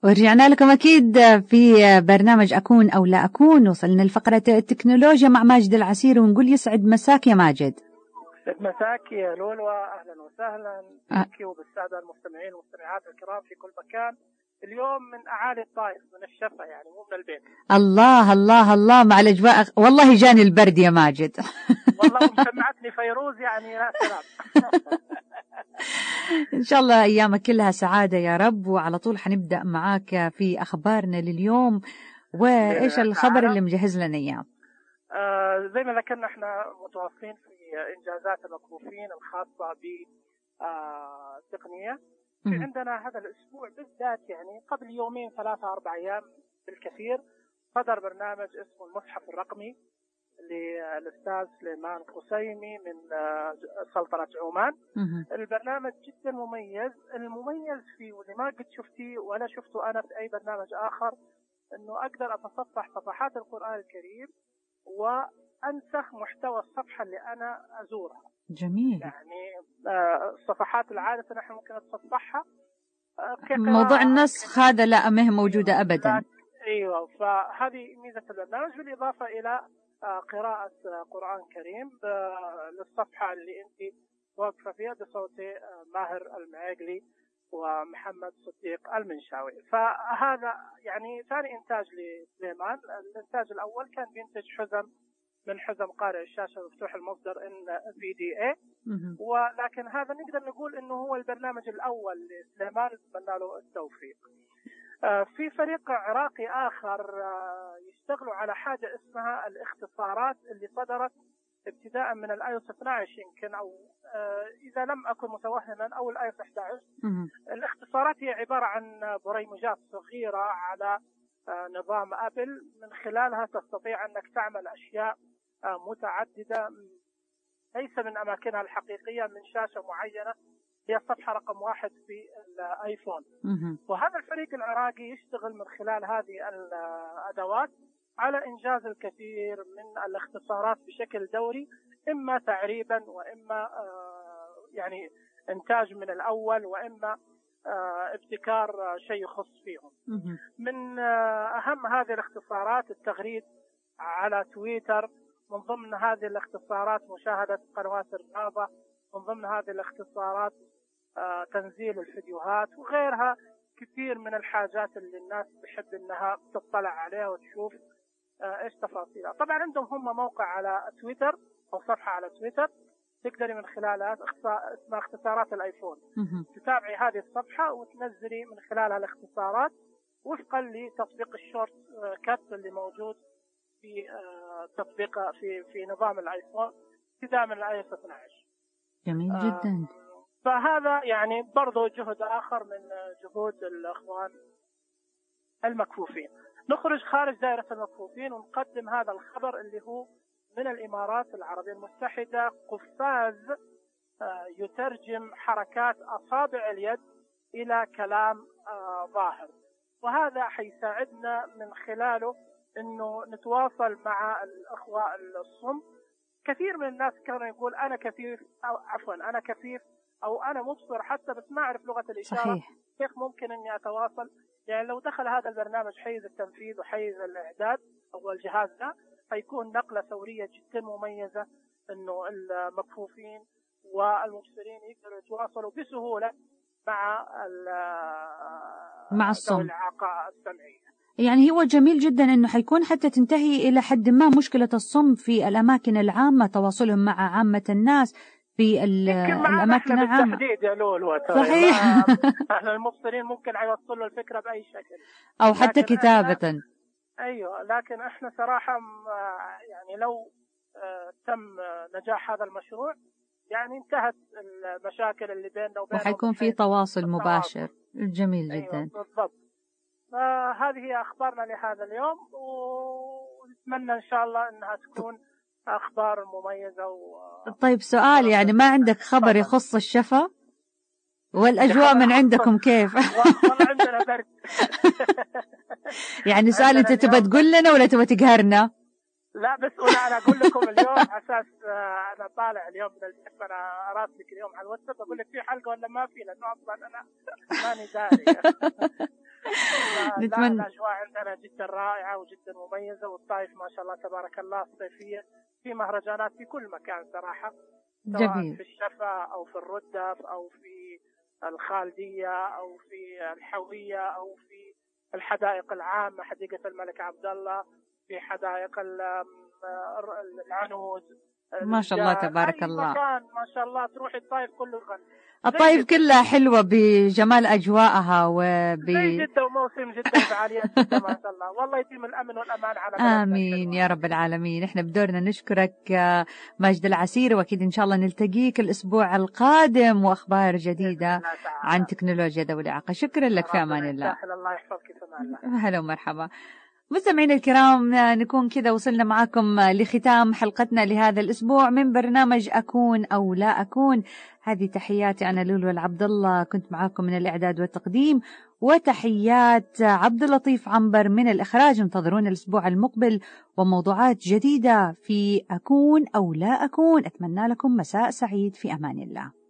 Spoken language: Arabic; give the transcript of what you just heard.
ورجعنا لكم أكيد في برنامج أكون أو لا أكون. وصلنا لفقرة التكنولوجيا مع ماجد العسير، ونقول يسعد مساك يا ماجد. يسعد مساك يا لولو، أهلا وسهلا بك وبالسادة المستمعين والمستمعات الكرام في كل مكان. اليوم من أعالي الطائف، من الشفا يعني، مو من البيت. الله الله الله مع الأجواء، والله جاني البرد يا ماجد. والله ومسمعتني فيروز يعني، يا سلام. إن شاء الله أيامك كلها سعادة يا رب. وعلى طول حنبدأ معاك في أخبارنا لليوم. وإيش الخبر اللي مجهز لنا إياه؟ زي ما ذكرنا احنا متواصلين في إنجازات المكفوفين الخاصة بالتقنية. في عندنا هذا الأسبوع بالذات، يعني قبل يومين 3-4 أيام بالكثير، صدر برنامج اسمه المصحف الرقمي للأستاذ سليمان قسيمي من سلطنة عمان. البرنامج جدا مميز. المميز فيه واللي ما قد شفتيه ولا شفته أنا في أي برنامج آخر، أنه أقدر أتصفح صفحات القرآن الكريم وأنسخ محتوى الصفحة اللي أنا أزورها. جميل. يعني الصفحات العادة نحن ممكن نتصفحها. موضوع النسخ هذا لا ما هي موجودة أبدا. أيوة، فهذه ميزة البرنامج، بالإضافة إلى قراءة قرآن كريم للصفحة اللي أنت واقفة فيها بصوت ماهر المعيقلي ومحمد صديق المنشاوي. فهذا يعني ثاني إنتاج لسليمان. الإنتاج الأول كان بينتج حزم من حزم قارئ الشاشة مفتوح المصدر NVDA، ولكن هذا نقدر نقول إنه هو البرنامج الأول لسليمان، نتمنى له التوفيق. في فريق عراقي آخر يشتغلوا على حاجة اسمها الاختصارات اللي صدرت ابتداء من الايوس 12 يمكن، أو إذا لم أكن متوهما أو الايوس 11. الاختصارات هي عبارة عن بريمجات صغيرة على نظام أبل، من خلالها تستطيع أنك تعمل أشياء متعددة ليس من أماكنها الحقيقية، من شاشة معينة هي الصفحة رقم 1 في الآيفون. وهذا الفريق العراقي يشتغل من خلال هذه الأدوات على إنجاز الكثير من الاختصارات بشكل دوري، إما تعريبا وإما يعني إنتاج من الأول، وإما ابتكار شيء يخص فيهم. من أهم هذه الاختصارات التغريد على تويتر، من ضمن هذه الاختصارات مشاهدة قنوات الرياضة، من ضمن هذه الاختصارات تنزيل الفيديوهات وغيرها. كثير من الحاجات اللي الناس تحب انها تطلع عليها وتشوف ايش تفاصيلها. طبعا عندهم هم موقع على تويتر او صفحة على تويتر تقدري من خلالها اسمها اختصارات الايفون، تتابعي هذه الصفحة وتنزلي من خلالها الاختصارات وفقا لتطبيق الشورت كات اللي موجود في تطبيق في نظام الايفون ابتداء من الايوس 12. جميل جدا. فهذا يعني برضو جهد آخر من جهود الأخوان المكفوفين. نخرج خارج دائرة المكفوفين ونقدم هذا الخبر اللي هو من الإمارات العربية المتحدة. قفاز يترجم حركات أصابع اليد إلى كلام ظاهر، وهذا حيساعدنا من خلاله أنه نتواصل مع الأخوة الصم. كثير من الناس كانوا يقول أنا كفيف، أو عفوا أنا كفيف أو أنا مبصر حتى بس ما أعرف لغة الإشارة. صحيح. كيف ممكن أني أتواصل؟ يعني لو دخل هذا البرنامج حيز التنفيذ وحيز الإعداد أو الجهاز ده، هيكون نقلة ثورية جدا مميزة، أنه المكفوفين والمبصرين يقدروا يتواصلوا بسهولة مع الصم، الإعاقة السمعية. يعني هو جميل جدا أنه حيكون حتى تنتهي إلى حد ما مشكلة الصم في الأماكن العامة، تواصلهم مع عامة الناس في الأماكن العامة. بالتحديد يا لولو، صحيح. احنا المبصرين ممكن يوصل له الفكرة بأي شكل أو حتى كتابة. أيوة، لكن احنا صراحة يعني لو تم نجاح هذا المشروع يعني انتهت المشاكل اللي بيننا وبينهم، وحيكون في تواصل مباشر. جميل جدا. أيوة بالضبط. فهذه هي أخبارنا لهذا اليوم، ونتمنى إن شاء الله أنها تكون أخبار مميزة طيب سؤال، يعني ما عندك خبر يخص الشفا والأجواء من عندكم كيف؟ والله عندنا برد. يعني سؤال، أنت تبى تقول لنا ولا تبى تقهرنا؟ لا بس أنا أقول لكم اليوم أساس أنا طالع اليوم من البيت، أنا أراسلك اليوم على الواتساب أقول لك في حلقة ولا ما في، لأنه أصلا أنا ماني داري. نتمنى. الأجواء عندنا جدا رائعة وجدا مميزة، والطائف ما شاء الله تبارك الله الصيفية في مهرجانات في كل مكان صراحة، سواء جميل. في الشفا أو في الردف أو في الخالدية أو في الحوية أو في الحدائق العامة، حديقة الملك عبد الله، في حدائق العنود، ما شاء الله تبارك الله. مكان ما شاء الله تروحي الطائف كله غني. الطائف كلها حلوة بجمال أجواءها زي جدة وموسم جدا فعاليات جدة ما شاء الله، والله يتم الأمن والأمان على بلدنا. آمين يا رب العالمين. إحنا بدورنا نشكرك ماجد العسيري، وأكيد إن شاء الله نلتقيك الأسبوع القادم وأخبار جديدة عن تكنولوجيا ذوي الإعاقة. شكرا لك، في أمان الله. الله يحفظك، في أمان الله. هلا ومرحبا. مستمعينا الكرام، نكون كذا وصلنا معكم لختام حلقتنا لهذا الأسبوع من برنامج أكون أو لا أكون. هذه تحياتي أنا لولو العبد الله، كنت معكم من الإعداد والتقديم، وتحيات عبد اللطيف عنبر من الإخراج. انتظرونا الأسبوع المقبل وموضوعات جديدة في أكون أو لا أكون. أتمنى لكم مساء سعيد، في أمان الله.